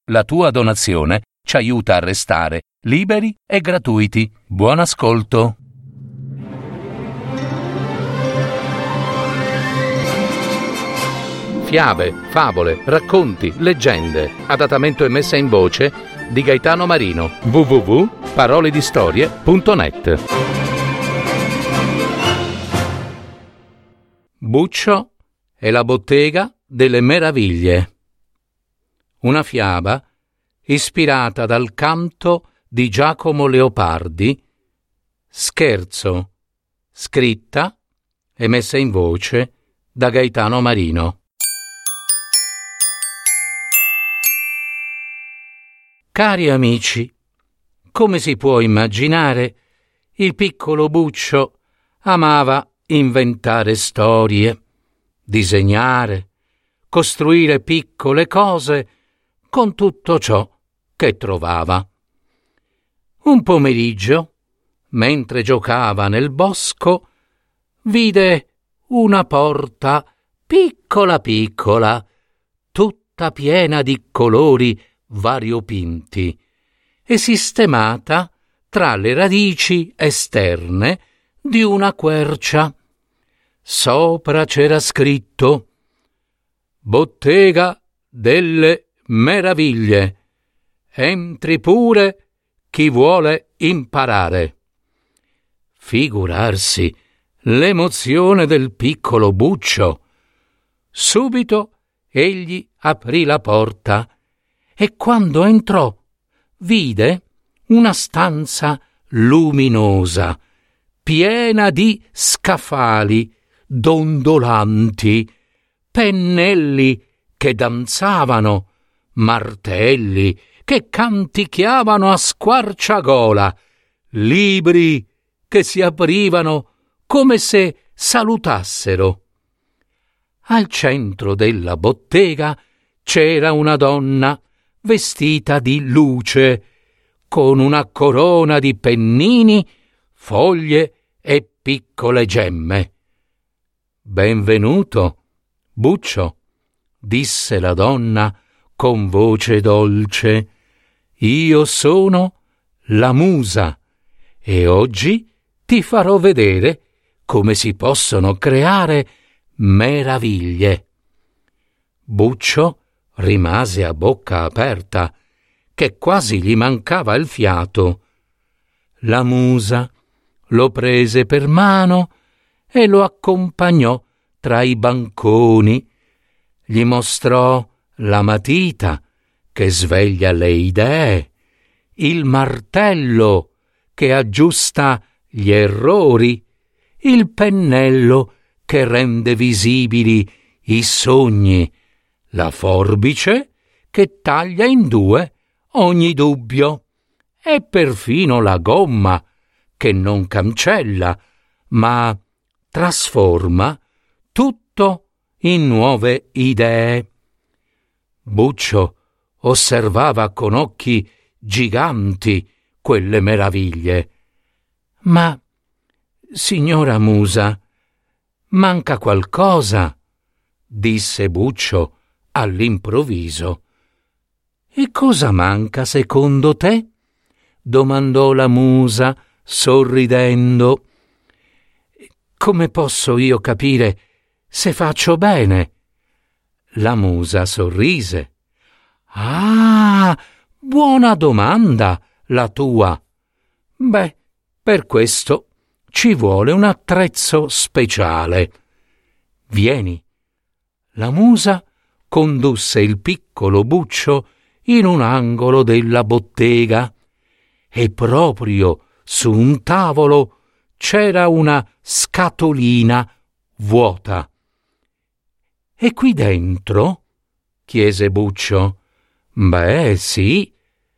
La tua donazione ci aiuta a restare liberi e gratuiti. Buon ascolto! Fiabe, favole, racconti, leggende. Adattamento e messa in voce di Gaetano Marino. www.paroledistorie.net. Buccio e la bottega delle meraviglie. Una fiaba ispirata dal canto di Giacomo Leopardi, scherzo, scritta e messa in voce da Gaetano Marino. Cari amici, come si può immaginare, il piccolo Buccio amava inventare storie, disegnare, costruire piccole cose con tutto ciò che trovava. Un pomeriggio, mentre giocava nel bosco, vide una porta piccola piccola, tutta piena di colori variopinti e sistemata tra le radici esterne di una quercia. Sopra c'era scritto: Bottega delle meraviglie. Entri pure chi vuole imparare. Figurarsi l'emozione del piccolo Buccio. Subito egli aprì la porta e quando entrò vide una stanza luminosa, piena di scaffali dondolanti, pennelli che danzavano, martelli che canticchiavano a squarciagola, libri che si aprivano come se salutassero. Al centro della bottega c'era una donna vestita di luce, con una corona di pennini, foglie e piccole gemme. «Benvenuto, Buccio», disse la donna con voce dolce. «Io sono la Musa e oggi ti farò vedere come si possono creare meraviglie». Buccio rimase a bocca aperta, che quasi gli mancava il fiato. La Musa lo prese per mano e lo accompagnò tra i banconi. Gli mostrò la matita che sveglia le idee, il martello che aggiusta gli errori, il pennello che rende visibili i sogni, la forbice che taglia in due ogni dubbio e perfino la gomma che non cancella, ma trasforma tutto in nuove idee. Buccio osservava con occhi giganti quelle meraviglie. «Ma, signora Musa, manca qualcosa», disse Buccio all'improvviso. «E cosa manca secondo te?» domandò la Musa sorridendo. «Come posso io capire se faccio bene?» La Musa sorrise. «Ah, buona domanda la tua. Beh, per questo ci vuole un attrezzo speciale. Vieni». La Musa condusse il piccolo Buccio in un angolo della bottega e proprio su un tavolo c'era una scatolina vuota. «E qui dentro?» chiese Buccio. «Beh, sì.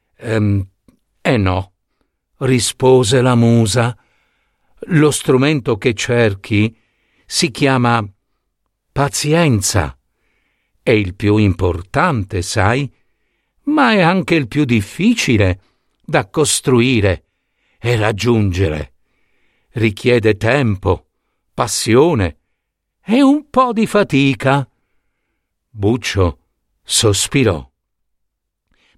No», rispose la Musa. «Lo strumento che cerchi si chiama pazienza. È il più importante, sai, ma è anche il più difficile da costruire e raggiungere. Richiede tempo, passione e un po' di fatica». Buccio sospirò.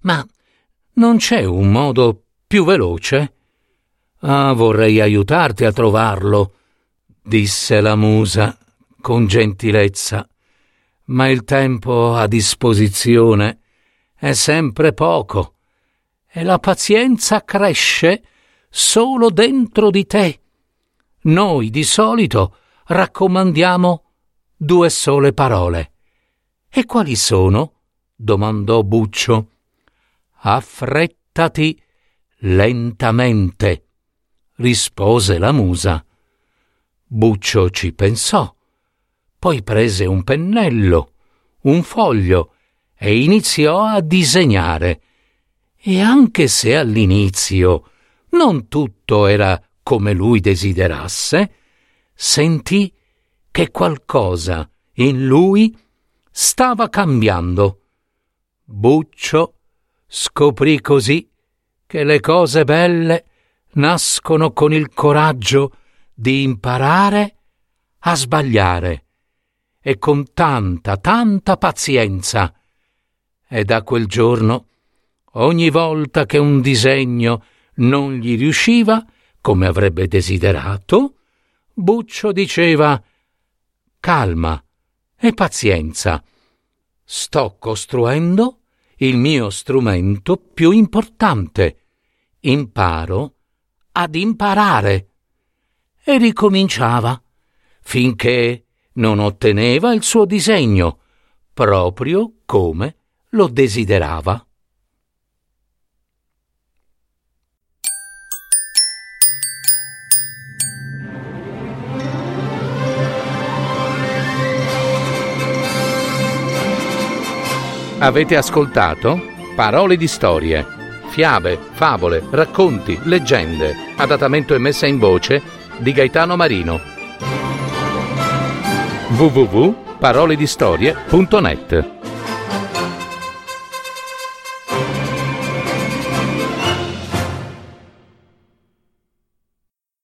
Ma non c'è un modo più veloce? Ah, vorrei aiutarti a trovarlo, disse la musa con gentilezza, ma il tempo a disposizione è sempre poco e la pazienza cresce solo dentro di te. Noi di solito raccomandiamo 2 sole parole. E quali sono? Domandò Buccio. Affrettati lentamente, rispose la musa. Buccio ci pensò, poi prese un pennello, un foglio e iniziò a disegnare. E anche se all'inizio non tutto era come lui desiderasse, sentì che qualcosa in lui stava cambiando. Buccio scoprì così che le cose belle nascono con il coraggio di imparare a sbagliare e con tanta pazienza. E da quel giorno, ogni volta che un disegno non gli riusciva come avrebbe desiderato, Buccio diceva: calma e pazienza. Sto costruendo il mio strumento più importante. Imparo ad imparare. E ricominciava, finché non otteneva il suo disegno, proprio come lo desiderava. Avete ascoltato Parole di storie, fiabe, favole, racconti, leggende, adattamento e messa in voce di Gaetano Marino. www.paroledistorie.net